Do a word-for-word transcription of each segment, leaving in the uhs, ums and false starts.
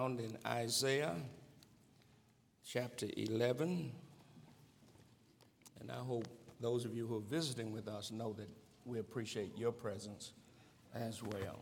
found in Isaiah chapter eleven. And I hope those of you who are visiting with us know that we appreciate your presence as well.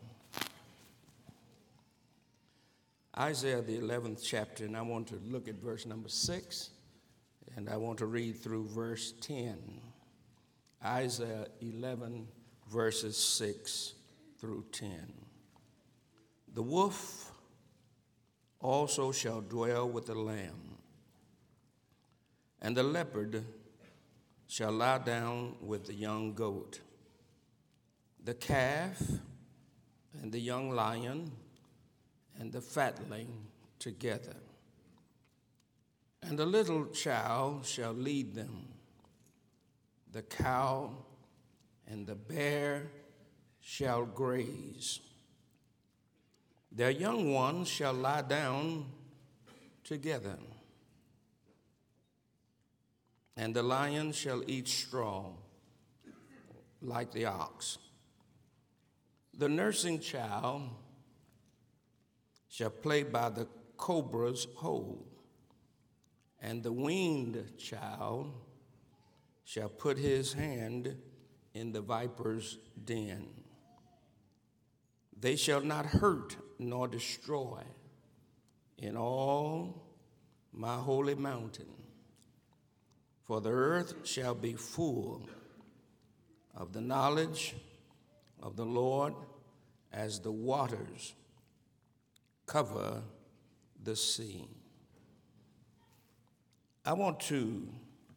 Isaiah, the eleventh chapter, and I want to look at verse number six, and I want to read through verse ten. Isaiah eleven, verses six through ten. The wolf also shall dwell with the lamb, and the leopard shall lie down with the young goat. The calf and the young lion and the fatling together. And the little child shall lead them. The cow and the bear shall graze. Their young ones shall lie down together. And the lion shall eat straw like the ox. The nursing child shall play by the cobra's hole, and the weaned child shall put his hand in the viper's den. They shall not hurt nor destroy in all my holy mountain, for the earth shall be full of the knowledge of the Lord as the waters cover the sea. I want to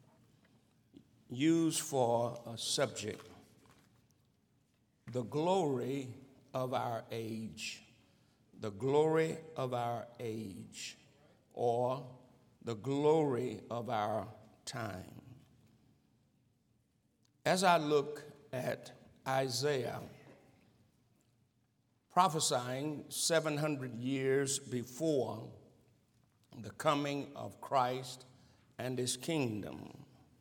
use for a subject the glory of our age, the glory of our age, or the glory of our time. As I look at Isaiah prophesying seven hundred years before the coming of Christ and his kingdom,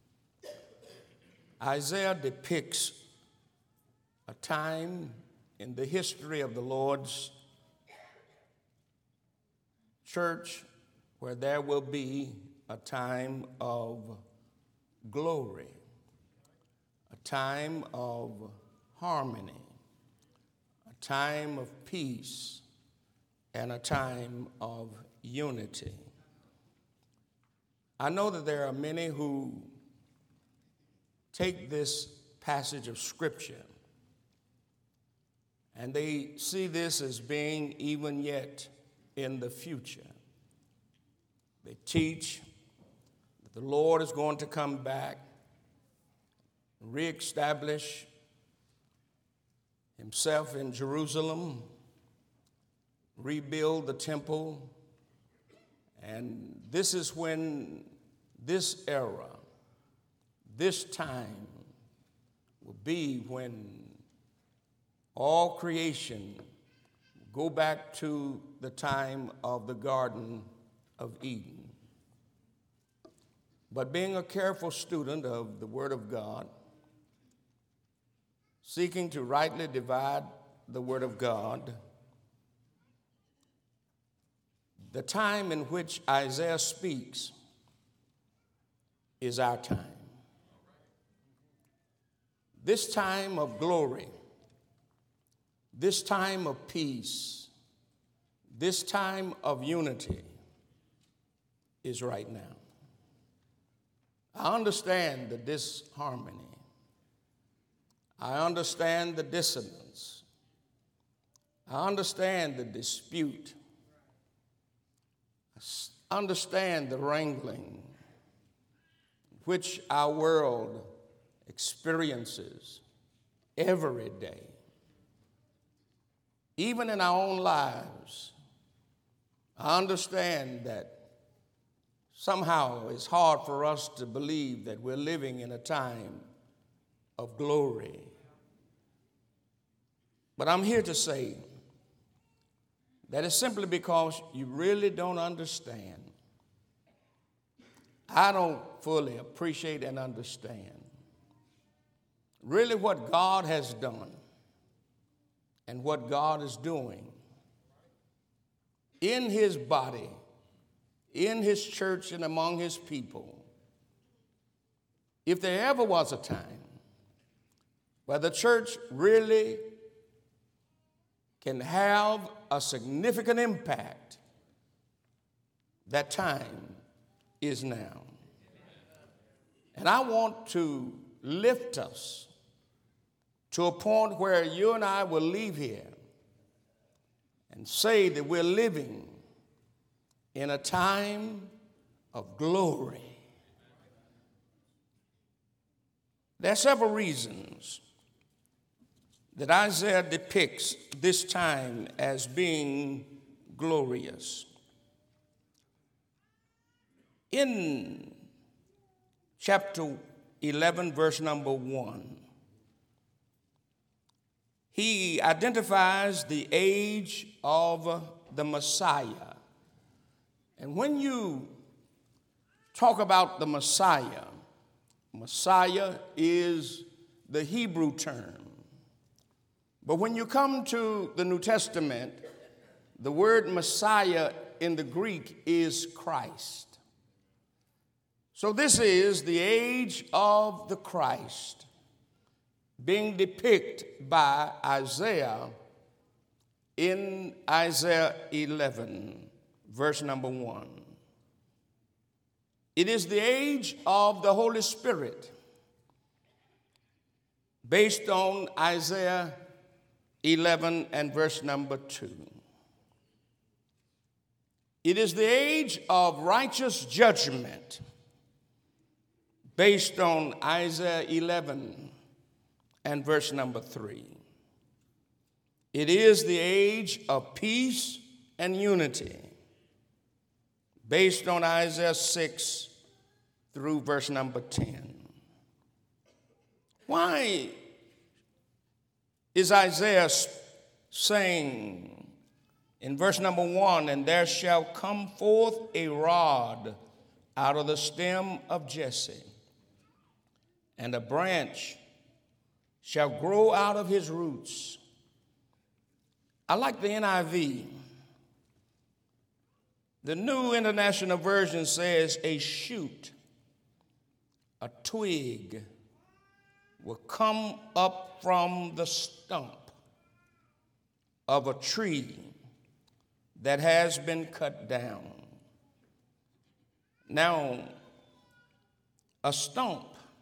Isaiah depicts a time in the history of the Lord's church where there will be a time of glory, a time of harmony, a time of peace, and a time of unity. I know that there are many who take this passage of Scripture and they see this as being even yet in the future. They teach that the Lord is going to come back, reestablish himself in Jerusalem, rebuild the temple, and this is when this era, this time will be when all creation go back to the time of the Garden of Eden. But being a careful student of the Word of God, seeking to rightly divide the Word of God, the time in which Isaiah speaks is our time. This time of glory, this time of peace, this time of unity is right now. I understand the disharmony. I understand the dissonance. I understand the dispute. I understand the wrangling which our world experiences every day. Even in our own lives, I understand that somehow it's hard for us to believe that we're living in a time of glory. But I'm here to say that it's simply because you really don't understand. I don't fully appreciate and understand really what God has done and what God is doing in his body, in his church, and among his people, if there ever was a time where the church really can have a significant impact, that time is now. And I want to lift us to a point where you and I will leave here and say that we're living in a time of glory. There are several reasons that Isaiah depicts this time as being glorious. In chapter eleven, verse number one, he identifies the age of the Messiah. And when you talk about the Messiah, Messiah is the Hebrew term. But when you come to the New Testament, the word Messiah in the Greek is Christ. So this is the age of the Christ being depicted by Isaiah in Isaiah eleven, verse number one. It is the age of the Holy Spirit based on Isaiah eleven and verse number two. It is the age of righteous judgment based on Isaiah eleven and verse number three. It is the age of peace and unity based on Isaiah six through verse number ten. Why is Isaiah saying in verse number one, and there shall come forth a rod out of the stem of Jesse, and a branch shall grow out of his roots? I like the N I V. The New International Version says a shoot, a twig will come up from the stump of a tree that has been cut down. Now, a stump,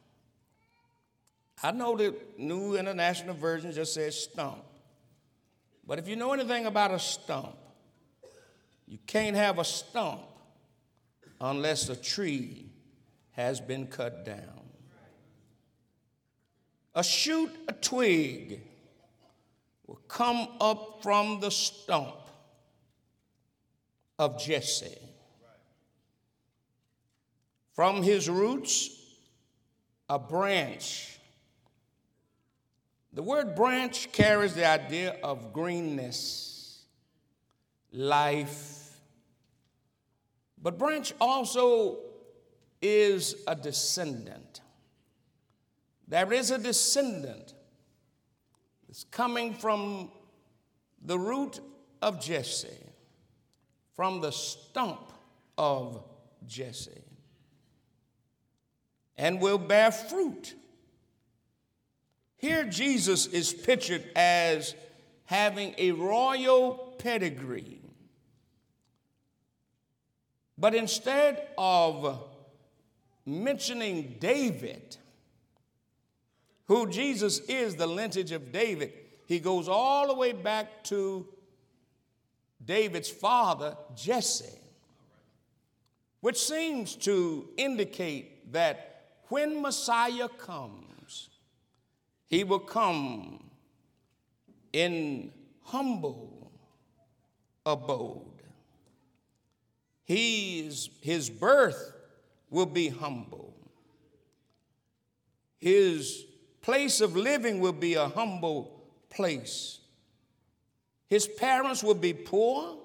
I know the New International Version just says stump, but if you know anything about a stump, you can't have a stump unless a tree has been cut down. A shoot, a twig will come up from the stump of Jesse. From his roots, a branch. The word branch carries the idea of greenness, life. But branch also is a descendant. There is a descendant that's coming from the root of Jesse, from the stump of Jesse, and will bear fruit. Here Jesus is pictured as having a royal pedigree. But instead of mentioning David, who Jesus is, the lineage of David, he goes all the way back to David's father, Jesse, which seems to indicate that when Messiah comes, he will come in humble abode. He's, his birth will be humble. His place of living will be a humble place. His parents will be poor,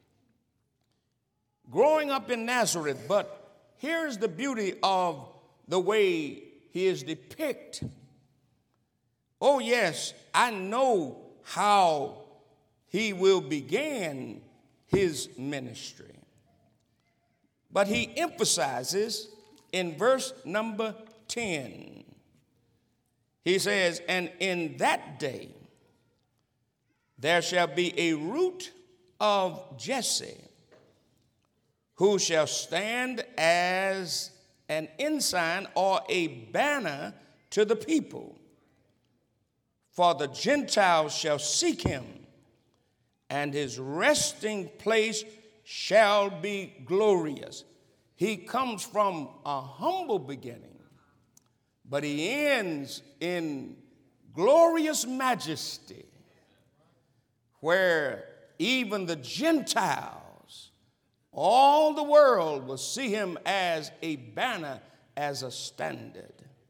growing up in Nazareth. But here's the beauty of the way he is depicted. Oh, yes, I know how he will begin his ministry. But he emphasizes in verse number ten, he says, and in that day there shall be a root of Jesse, who shall stand as an ensign or a banner to the people. For the Gentiles shall seek him, and his resting place shall be glorious. He comes from a humble beginning, but he ends in glorious majesty, where even the Gentiles, all the world, will see him as a banner, as a standard.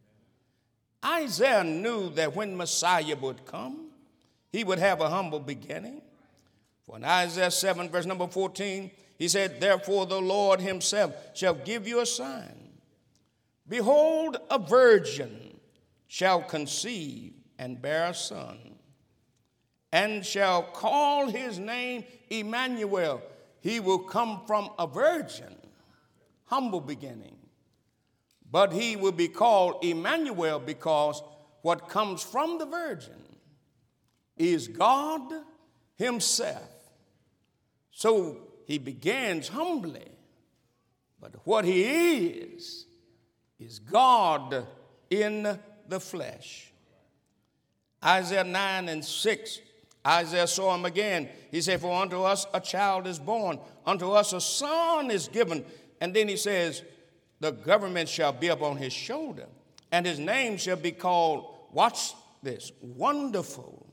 Isaiah knew that when Messiah would come, he would have a humble beginning. For in Isaiah seven, verse number fourteen, he said, therefore the Lord himself shall give you a sign. Behold, a virgin shall conceive and bear a son, and shall call his name Emmanuel. He will come from a virgin, humble beginning. But he will be called Emmanuel because what comes from the virgin is God himself. So he begins humbly, but what he is, is God in the flesh. Isaiah nine and six, Isaiah saw him again. He said, for unto us a child is born, unto us a son is given. And then he says, the government shall be upon his shoulder, and his name shall be called, watch this, Wonderful,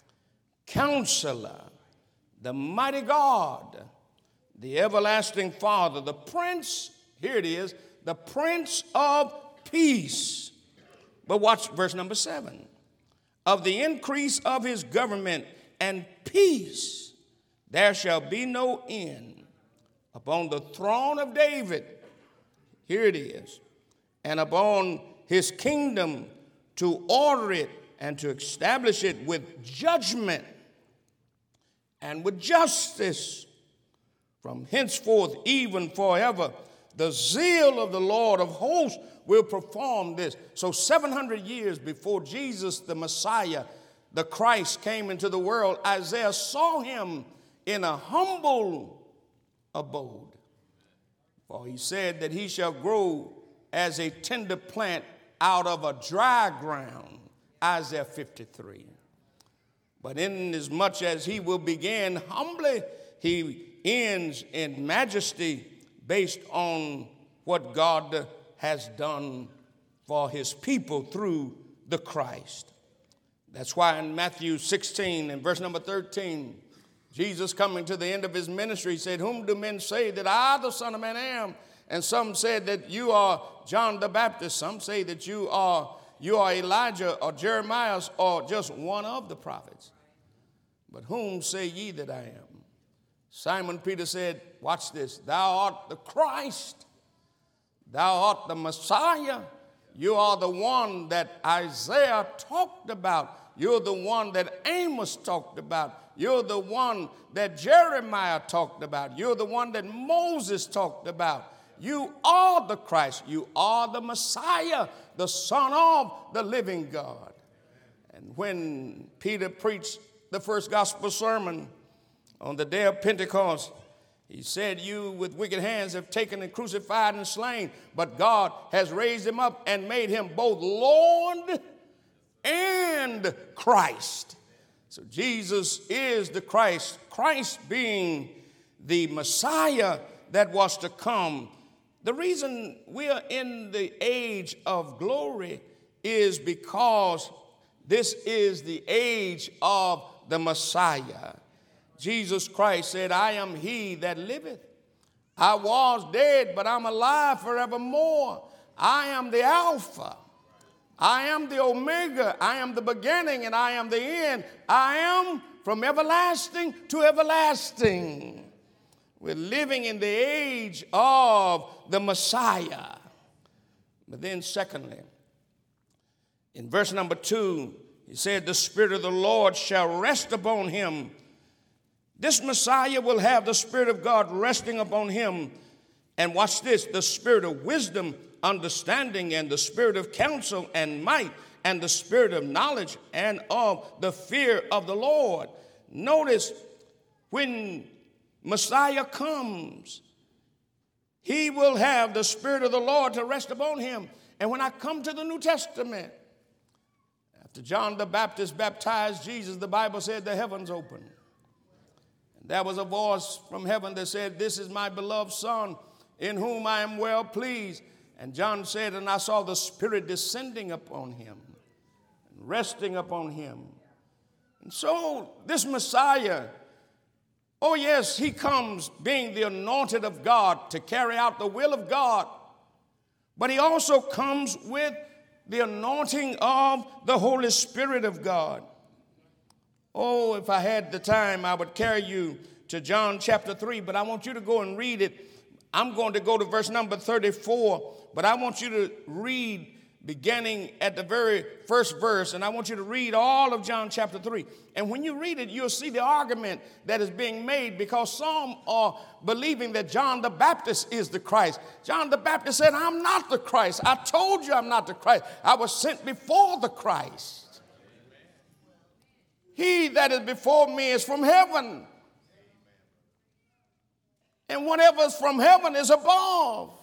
Counselor, the Mighty God, the Everlasting Father, the Prince, here it is, the Prince of Peace. But watch verse number seven. Of the increase of his government and peace, there shall be no end upon the throne of David. Here it is. And upon his kingdom, to order it and to establish it with judgment and with justice from henceforth even forever. The zeal of the Lord of hosts will perform this. So seven hundred years before Jesus, the Messiah, the Christ, came into the world, Isaiah saw him in a humble abode. For he said that he shall grow as a tender plant out of a dry ground, Isaiah fifty-three. But inasmuch as he will begin humbly, he ends in majesty based on what God has done for his people through the Christ. That's why in Matthew sixteen and verse number thirteen, Jesus, coming to the end of his ministry, said, whom do men say that I, the Son of Man, am? And some said that you are John the Baptist. Some say that you are, you are Elijah or Jeremiah or just one of the prophets. But whom say ye that I am? Simon Peter said, watch this, thou art the Christ, thou art the Messiah. You are the one that Isaiah talked about. You're the one that Amos talked about. You're the one that Jeremiah talked about. You're the one that Moses talked about. You are the Christ. You are the Messiah, the Son of the living God. And when Peter preached the first gospel sermon on the day of Pentecost, he said, you with wicked hands have taken and crucified and slain, but God has raised him up and made him both Lord and Christ. So Jesus is the Christ, Christ being the Messiah that was to come. The reason we are in the age of glory is because this is the age of the Messiah. Jesus Christ said, I am he that liveth. I was dead, but I'm alive forevermore. I am the Alpha. I am the Omega. I am the beginning and I am the end. I am from everlasting to everlasting. We're living in the age of the Messiah. But then secondly, in verse number two, he said, the Spirit of the Lord shall rest upon him, This Messiah will have the Spirit of God resting upon him. And watch this, the spirit of wisdom, understanding, and the spirit of counsel and might, and the spirit of knowledge and of the fear of the Lord. Notice, when Messiah comes, he will have the Spirit of the Lord to rest upon him. And when I come to the New Testament, after John the Baptist baptized Jesus, the Bible said the heavens opened. And there was a voice from heaven that said, "This is my beloved Son, in whom I am well pleased." And John said, "And I saw the Spirit descending upon him, and resting upon him." And so this Messiah, oh yes, he comes being the anointed of God to carry out the will of God. But he also comes with the anointing of the Holy Spirit of God. Oh, if I had the time, I would carry you to John chapter three, but I want you to go and read it. I'm going to go to verse number thirty-four, but I want you to read beginning at the very first verse, and I want you to read all of John chapter three. And when you read it, you'll see the argument that is being made, because some are believing that John the Baptist is the Christ. John the Baptist said, "I'm not the Christ. I told you I'm not the Christ. I was sent before the Christ. He that is before me is from heaven. And whatever is from heaven is above."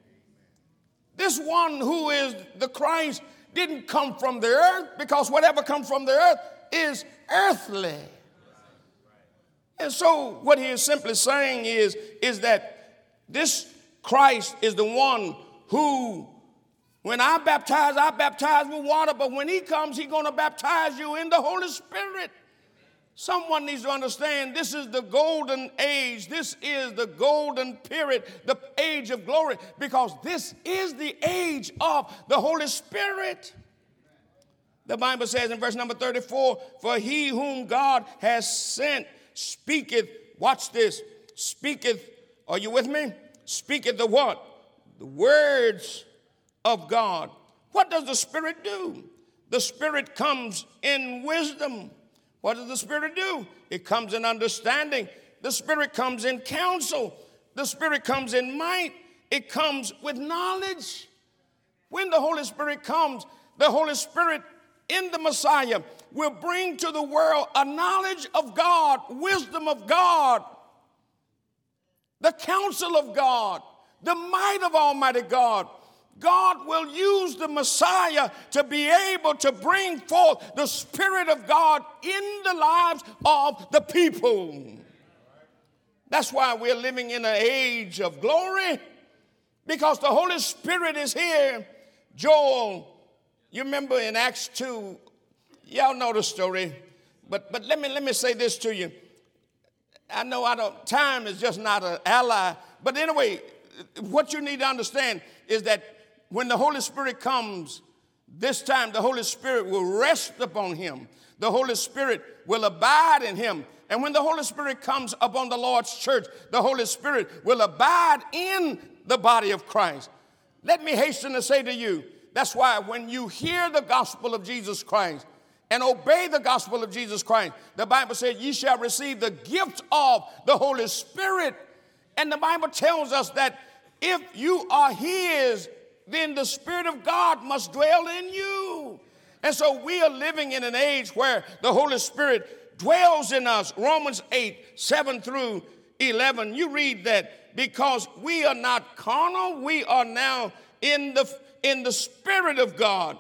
This one who is the Christ didn't come from the earth, because whatever comes from the earth is earthly. And so what he is simply saying is, is that this Christ is the one who, when I baptize, I baptize with water, but when he comes, he's going to baptize you in the Holy Spirit. Someone needs to understand this is the golden age. This is the golden period, the age of glory, because this is the age of the Holy Spirit. The Bible says in verse number thirty-four, "For he whom God has sent speaketh," watch this, speaketh, are you with me? Speaketh the what? The words of God. What does the Spirit do? The Spirit comes in wisdom. What does the Spirit do? It comes in understanding. The Spirit comes in counsel. The Spirit comes in might. It comes with knowledge. When the Holy Spirit comes, the Holy Spirit in the Messiah will bring to the world a knowledge of God, wisdom of God, the counsel of God, the might of Almighty God. God will use the Messiah to be able to bring forth the Spirit of God in the lives of the people. That's why we're living in an age of glory, because the Holy Spirit is here. Joel, you remember in Acts two, y'all know the story, but, but let me, let me say this to you. I know I don't, time is just not an ally, but anyway, what you need to understand is that when the Holy Spirit comes, this time the Holy Spirit will rest upon him. The Holy Spirit will abide in him. And when the Holy Spirit comes upon the Lord's church, the Holy Spirit will abide in the body of Christ. Let me hasten to say to you, that's why when you hear the gospel of Jesus Christ and obey the gospel of Jesus Christ, the Bible said, "Ye shall receive the gift of the Holy Spirit." And the Bible tells us that if you are his, then the Spirit of God must dwell in you. And so we are living in an age where the Holy Spirit dwells in us. Romans eight, seven through eleven, you read that, because we are not carnal, we are now in the, in the Spirit of God.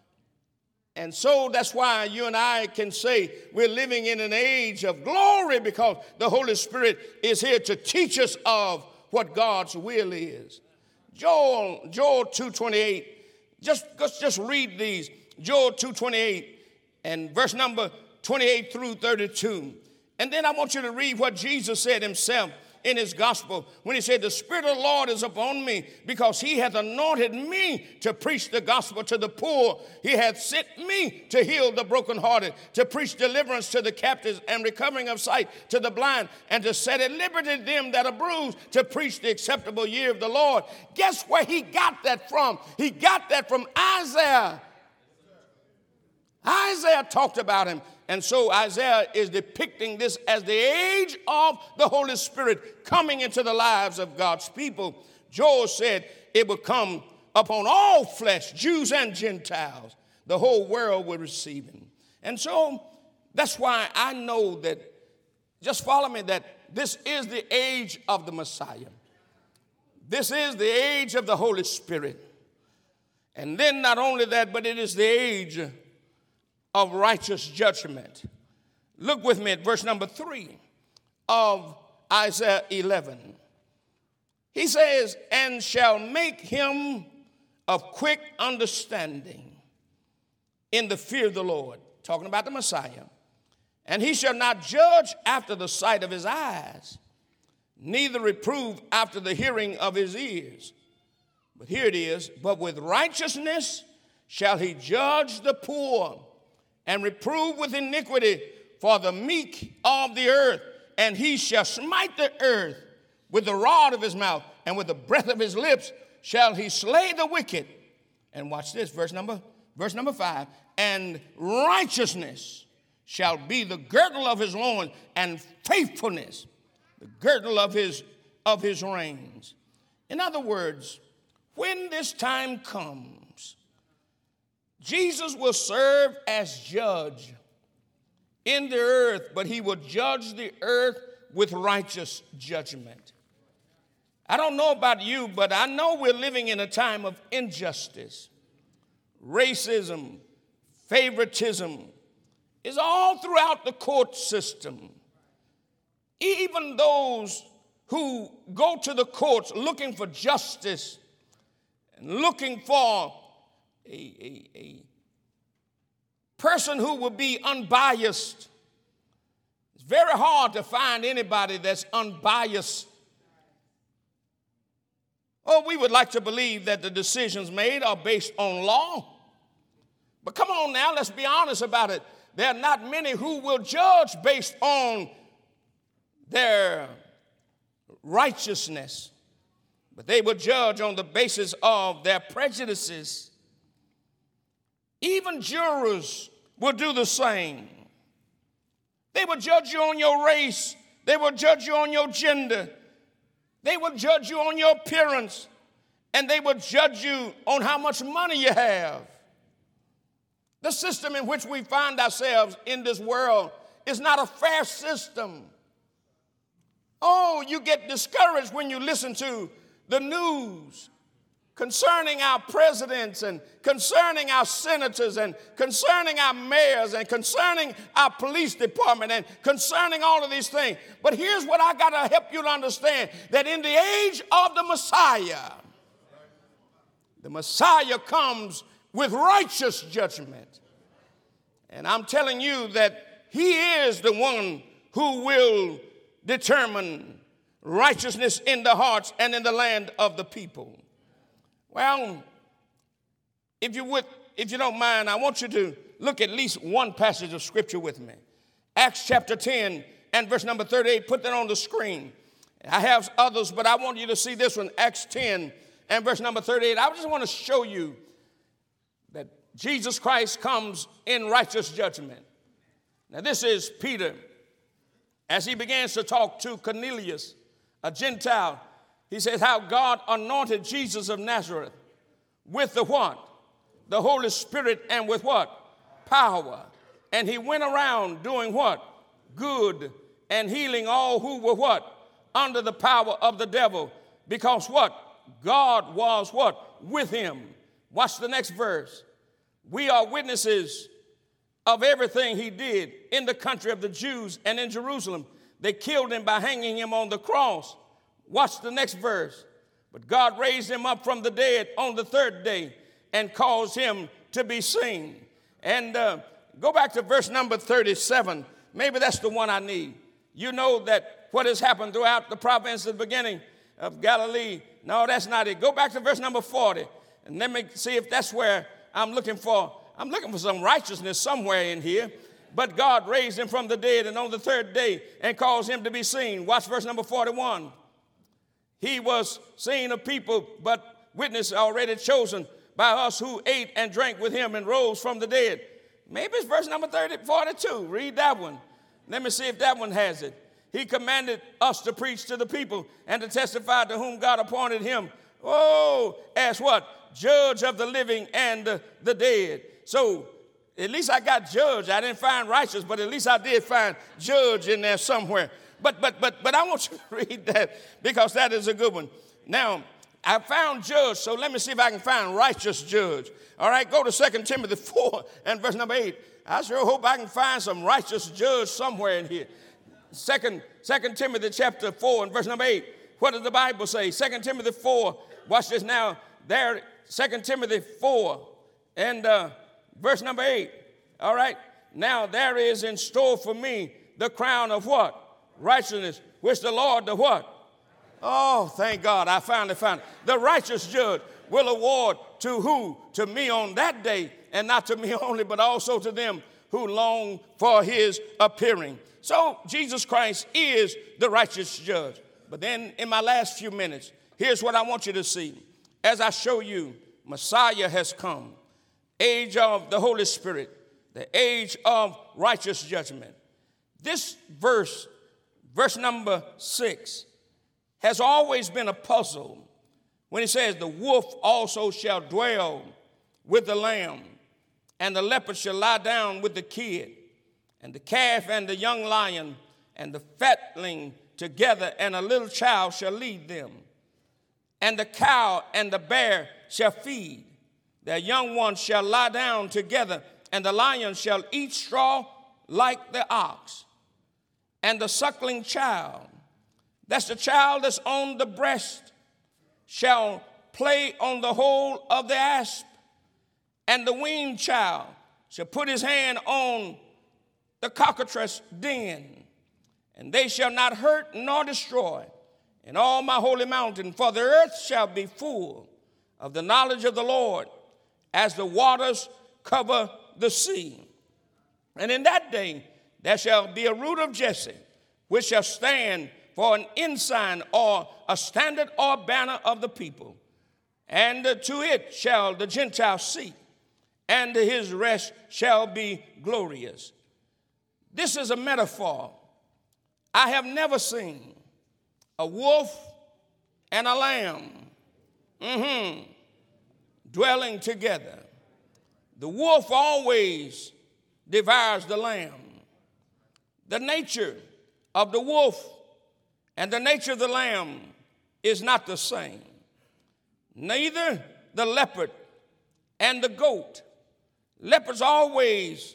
And so that's why you and I can say we're living in an age of glory, because the Holy Spirit is here to teach us of what God's will is. Joel, Joel two twenty-eight, just, let's just read these. Joel two twenty-eight and verse number twenty-eight through thirty-two. And then I want you to read what Jesus said himself in his gospel when he said, "The Spirit of the Lord is upon me, because he hath anointed me to preach the gospel to the poor. He hath sent me to heal the brokenhearted, to preach deliverance to the captives and recovering of sight to the blind, and to set at liberty them that are bruised, to preach the acceptable year of the Lord." Guess where he got that from? He got that from Isaiah. Isaiah talked about him. And so Isaiah is depicting this as the age of the Holy Spirit coming into the lives of God's people. Joel said it would come upon all flesh, Jews and Gentiles. The whole world would receive him. And so that's why I know that, just follow me, that this is the age of the Messiah. This is the age of the Holy Spirit. And then not only that, but it is the age of righteous judgment. Look with me at verse number three of Isaiah eleven. He says, and shall make him of quick understanding in the fear of the Lord. Talking about the Messiah. And he shall not judge after the sight of his eyes, neither reprove after the hearing of his ears. But here it is, but with righteousness shall he judge the poor, and reprove with iniquity for the meek of the earth. And he shall smite the earth with the rod of his mouth, and with the breath of his lips shall he slay the wicked. And watch this, verse number, verse number five. And righteousness shall be the girdle of his loins, and faithfulness the girdle of his, of his reins. In other words, when this time comes, Jesus will serve as judge in the earth, but he will judge the earth with righteous judgment. I don't know about you, but I know we're living in a time of injustice. Racism, favoritism is all throughout the court system. Even those who go to the courts looking for justice and looking for a, a, a person who will be unbiased. It's very hard to find anybody that's unbiased. Oh, we would like to believe that the decisions made are based on law. But come on now, let's be honest about it. There are not many who will judge based on their righteousness, but they will judge on the basis of their prejudices. Even jurors will do the same. They will judge you on your race. They will judge you on your gender. They will judge you on your appearance. And they will judge you on how much money you have. The system in which we find ourselves in this world is not a fair system. Oh, you get discouraged when you listen to the news concerning our presidents and concerning our senators and concerning our mayors and concerning our police department and concerning all of these things. But here's what I got to help you to understand, that in the age of the Messiah, the Messiah comes with righteous judgment. And I'm telling you that he is the one who will determine righteousness in the hearts and in the land of the people. Well, if you would, if you don't mind, I want you to look at least one passage of scripture with me. Acts chapter ten and verse number thirty-eight. Put that on the screen. I have others, but I want you to see this one, Acts ten and verse number thirty-eight. I just want to show you that Jesus Christ comes in righteous judgment. Now, this is Peter. As he begins to talk to Cornelius, a Gentile, he says how God anointed Jesus of Nazareth with the what? The Holy Spirit, and with what? Power. And he went around doing what? Good, and healing all who were what? Under the power of the devil. Because what? God was what? With him. Watch the next verse. We are witnesses of everything he did in the country of the Jews and in Jerusalem. They killed him by hanging him on the cross. Watch the next verse. But God raised him up from the dead on the third day and caused him to be seen. And uh, go back to verse number thirty-seven. Maybe that's the one I need. You know that what has happened throughout the province at the beginning of Galilee. No, that's not it. Go back to verse number forty. And let me see if that's where I'm looking for. I'm looking for some righteousness somewhere in here. But God raised him from the dead and on the third day and caused him to be seen. Watch verse number forty-one. He was seen of people, but witness already chosen by us who ate and drank with him and rose from the dead. Maybe it's verse number thirty, forty-two. Read that one. Let me see if that one has it. He commanded us to preach to the people and to testify to whom God appointed him. Oh, as what? Judge of the living and the, the dead. So at least I got judge. I didn't find righteous, but at least I did find judge in there somewhere. But but but but I want you to read that because that is a good one. Now, I found judge, so let me see if I can find righteous judge. All right, go to Second Timothy four and verse number eight. I sure hope I can find some righteous judge somewhere in here. Second, Second Timothy chapter four and verse number eight. What does the Bible say? Second Timothy four, watch this now. There, Second Timothy four and uh, verse number eight. All right, now there is in store for me the crown of what? Righteousness, which the Lord, the what? Oh, thank God, I finally found it. The righteous judge will award to who? To me on that day, and not to me only, but also to them who long for his appearing. So Jesus Christ is the righteous judge. But then in my last few minutes, here's what I want you to see. As I show you, Messiah has come. Age of the Holy Spirit, the age of righteous judgment. This verse, verse number six, has always been a puzzle when he says, the wolf also shall dwell with the lamb, and the leopard shall lie down with the kid, and the calf and the young lion and the fatling together, and a little child shall lead them. And the cow and the bear shall feed. Their young ones shall lie down together, and the lion shall eat straw like the ox. And the suckling child, that's the child that's on the breast, shall play on the hole of the asp. And the weaned child shall put his hand on the cockatrice den, and they shall not hurt nor destroy in all my holy mountain, for the earth shall be full of the knowledge of the Lord as the waters cover the sea. And in that day there shall be a root of Jesse, which shall stand for an ensign or a standard or banner of the people. And to it shall the Gentiles seek, and his rest shall be glorious. This is a metaphor. I have never seen a wolf and a lamb mm-hmm, dwelling together. The wolf always devours the lamb. The nature of the wolf and the nature of the lamb is not the same. Neither the leopard and the goat. Leopards always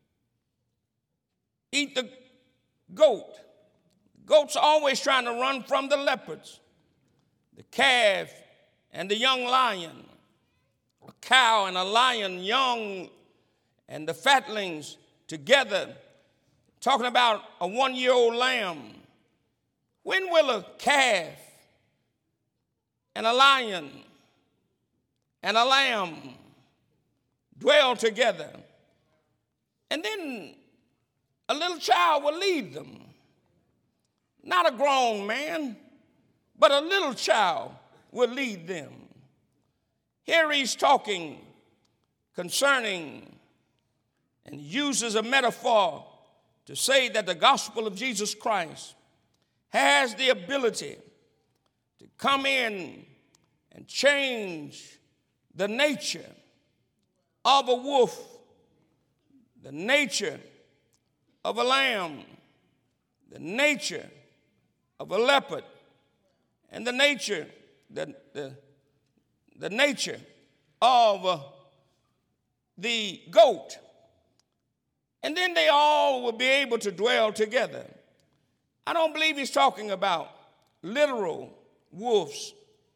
eat the goat. Goats are always trying to run from the leopards. The calf and the young lion. A cow and a lion young, and the fatlings together. Talking about a one-year-old lamb. When will a calf and a lion and a lamb dwell together? And then a little child will lead them. Not a grown man, but a little child will lead them. Here he's talking concerning and uses a metaphor to say that the gospel of Jesus Christ has the ability to come in and change the nature of a wolf, the nature of a lamb, the nature of a leopard, and the nature, the, the, the nature of uh, the goat. And then they all will be able to dwell together. I don't believe he's talking about literal wolves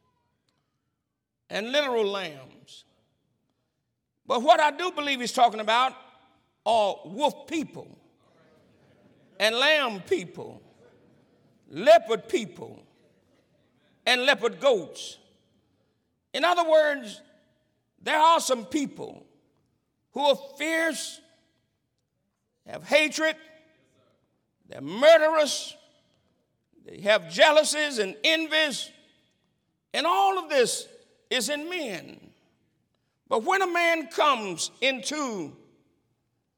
and literal lambs. But what I do believe he's talking about are wolf people and lamb people, leopard people, and leopard goats. In other words, there are some people who are fierce, have hatred, they're murderous, they have jealousies and envies, and all of this is in men. But when a man comes into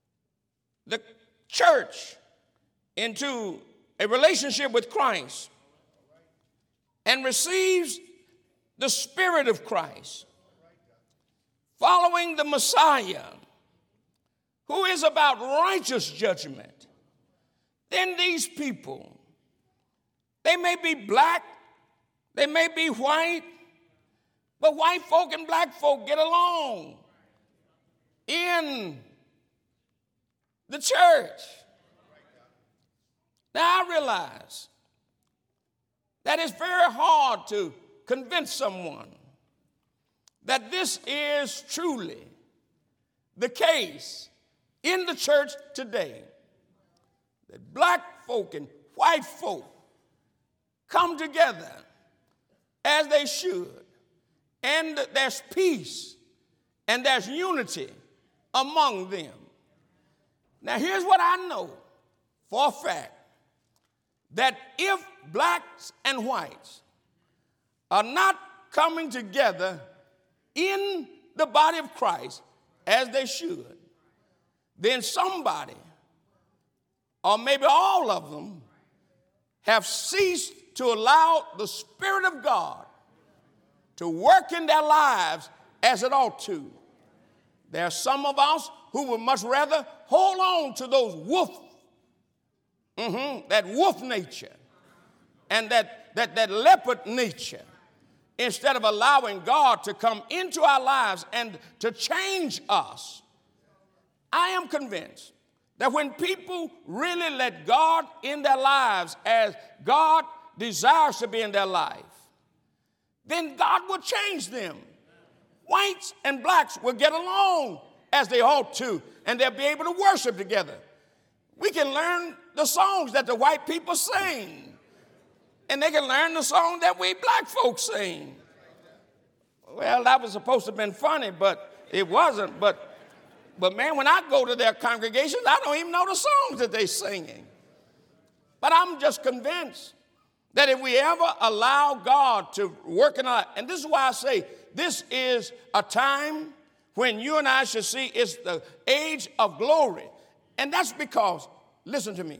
the church into a relationship with Christ and receives the Spirit of Christ, following the Messiah, who is about righteous judgment, then these people, they may be black, they may be white, but white folk and black folk get along in the church. Now I realize that it's very hard to convince someone that this is truly the case in the church today, that black folk and white folk come together as they should, and there's peace and there's unity among them. Now here's what I know for a fact, that if blacks and whites are not coming together in the body of Christ as they should, then somebody, or maybe all of them, have ceased to allow the Spirit of God to work in their lives as it ought to. There are some of us who would much rather hold on to those wolf, mm-hmm, that wolf nature and that, that, that leopard nature, instead of allowing God to come into our lives and to change us. I am convinced that when people really let God in their lives as God desires to be in their life, then God will change them. Whites and blacks will get along as they ought to, and they'll be able to worship together. We can learn the songs that the white people sing, and they can learn the song that we black folks sing. Well, that was supposed to have been funny, but it wasn't. But, but man, when I go to their congregations, I don't even know the songs that they're singing. But I'm just convinced that if we ever allow God to work in our, and this is why I say this is a time when you and I should see it's the age of glory. And that's because, listen to me,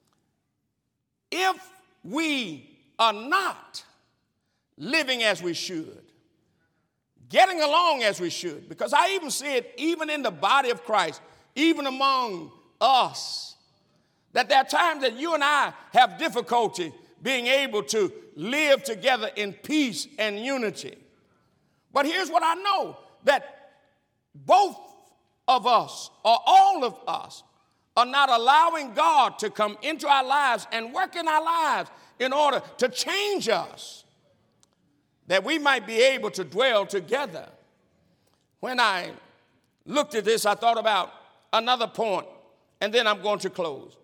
if we are not living as we should, getting along as we should, because I even see it even in the body of Christ, even among us, that there are times that you and I have difficulty being able to live together in peace and unity. But here's what I know, that both of us, or all of us, are not allowing God to come into our lives and work in our lives in order to change us, that we might be able to dwell together. When I looked at this, I thought about another point, and then I'm going to close.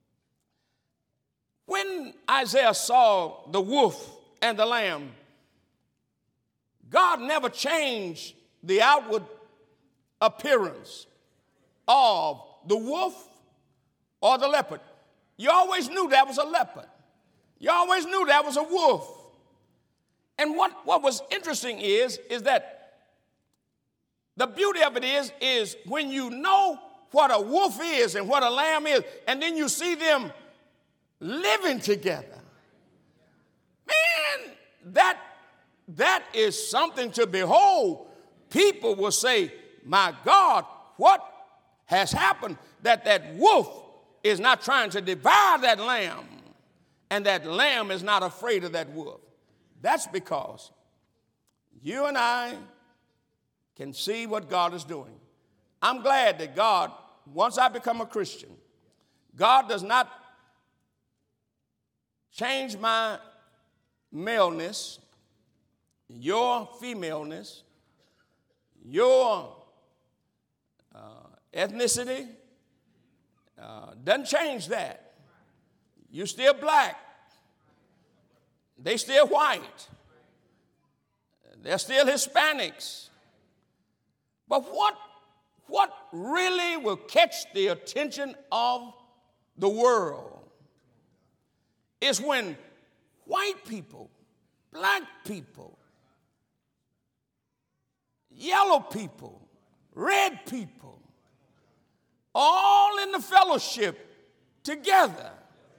When Isaiah saw the wolf and the lamb, God never changed the outward appearance of the wolf or the leopard. You always knew that was a leopard. You always knew that was a wolf. And what, what was interesting is, is that the beauty of it is, is when you know what a wolf is and what a lamb is, and then you see them living together. Man, that, that is something to behold. People will say, my God, what has happened that that wolf is not trying to devour that lamb, and that lamb is not afraid of that wolf? That's because you and I can see what God is doing. I'm glad that God, once I become a Christian, God does not change my maleness, your femaleness, your uh, ethnicity. Uh, doesn't change that. You're still black. They still white. They're still Hispanics. But what, what really will catch the attention of the world is when white people, black people, yellow people, red people all in the fellowship together.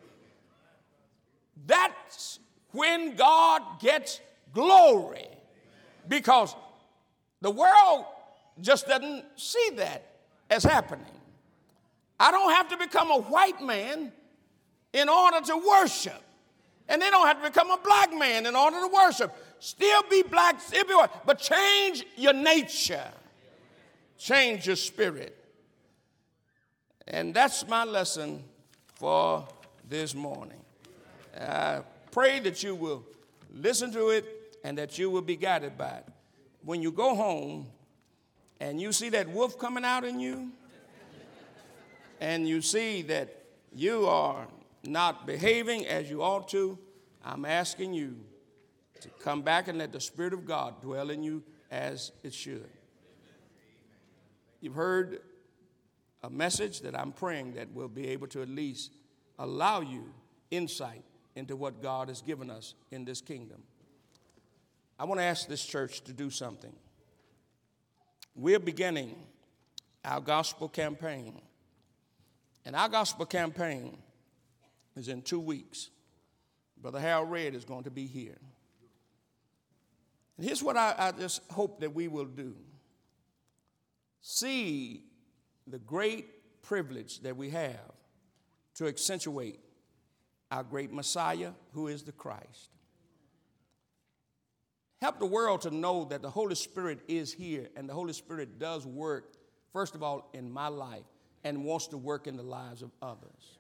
That's when God gets glory, because the world just doesn't see that as happening. I don't have to become a white man in order to worship. And they don't have to become a black man in order to worship. Still be black, still be white, but change your nature. Change your spirit. And that's my lesson for this morning. I pray that you will listen to it and that you will be guided by it. When you go home and you see that wolf coming out in you, and you see that you are not behaving as you ought to, I'm asking you to come back and let the Spirit of God dwell in you as it should. You've heard a message that I'm praying that will be able to at least allow you insight into what God has given us in this kingdom. I want to ask this church to do something. We're beginning our gospel campaign. And our gospel campaign is in two weeks. Brother Harold Red is going to be here. And here's what I, I just hope that we will do. See the great privilege that we have to accentuate our great Messiah, who is the Christ. Help the world to know that the Holy Spirit is here, and the Holy Spirit does work, first of all, in my life, and wants to work in the lives of others.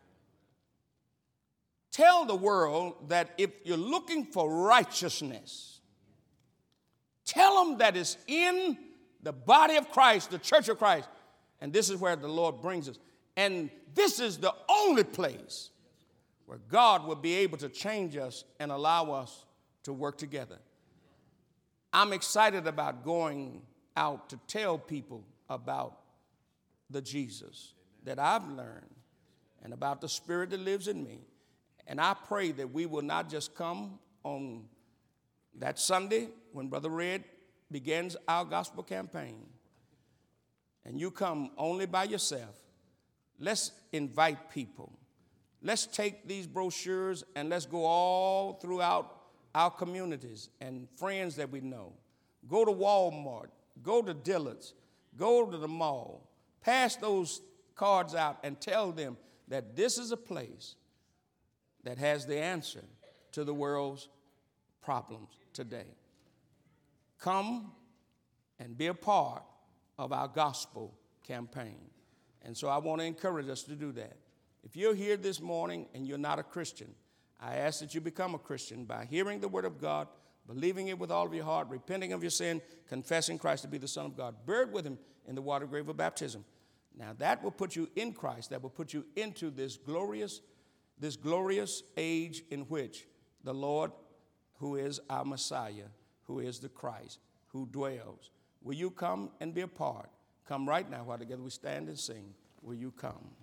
Tell the world that if you're looking for righteousness, tell them that it's in the body of Christ, the church of Christ, and this is where the Lord brings us. And this is the only place where God will be able to change us and allow us to work together. I'm excited about going out to tell people about the Jesus that I've learned and about the Spirit that lives in me. And I pray that we will not just come on that Sunday when Brother Red begins our gospel campaign, and you come only by yourself. Let's invite people. Let's take these brochures and let's go all throughout our communities and friends that we know. Go to Walmart, go to Dillard's, go to the mall, pass those cards out and tell them that this is a place that has the answer to the world's problems today. Come and be a part of our gospel campaign. And so I want to encourage us to do that. If you're here this morning and you're not a Christian, I ask that you become a Christian by hearing the word of God, believing it with all of your heart, repenting of your sin, confessing Christ to be the Son of God, buried with him in the water grave of baptism. Now that will put you in Christ. That will put you into this glorious, this glorious age in which the Lord, who is our Messiah, who is the Christ, who dwells. Will you come and be a part? Come right now while together we stand and sing. Will you come?